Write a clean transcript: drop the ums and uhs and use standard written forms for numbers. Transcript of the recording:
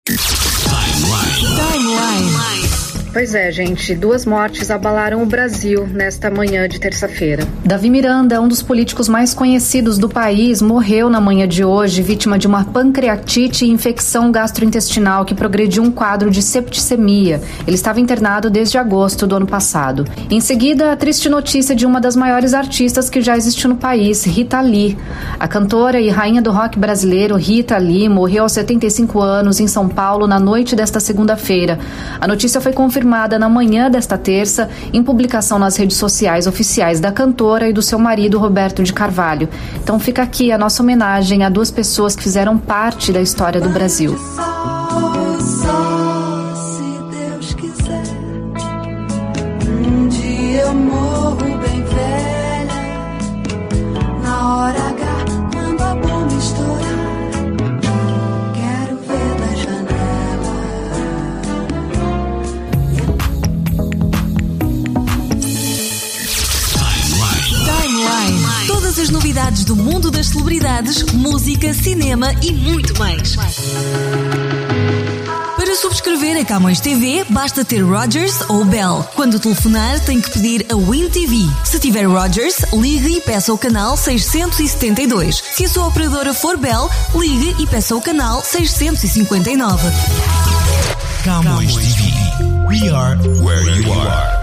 Timeline. Pois é, gente, 2 mortes abalaram o Brasil nesta manhã de terça-feira. Davi Miranda, um dos políticos mais conhecidos do país, morreu na manhã de hoje, vítima de uma pancreatite e infecção gastrointestinal que progrediu um quadro de septicemia. Ele estava internado desde agosto do ano passado. Em seguida, a triste notícia de uma das maiores artistas que já existiu no país, Rita Lee. A cantora e rainha do rock brasileiro, Rita Lee, morreu aos 75 anos em São Paulo na noite desta segunda-feira. A notícia foi confirmada na manhã desta terça, em publicação nas redes sociais oficiais da cantora e do seu marido, Roberto de Carvalho. Então fica aqui a nossa homenagem a 2 pessoas que fizeram parte da história do Brasil. Só se Deus quiser, um dia eu morro bem velha, na hora H, quando a bomba estourar, quero ver da janela. Timeline. Todas as novidades do mundo das celebridades, música, cinema e muito mais. Para subscrever a Camões TV, basta ter Rogers ou Bell. Quando telefonar, tem que pedir a Win TV. Se tiver Rogers, ligue e peça o canal 672. Se a sua operadora for Bell, ligue e peça o canal 659. Camões TV. We are where you are.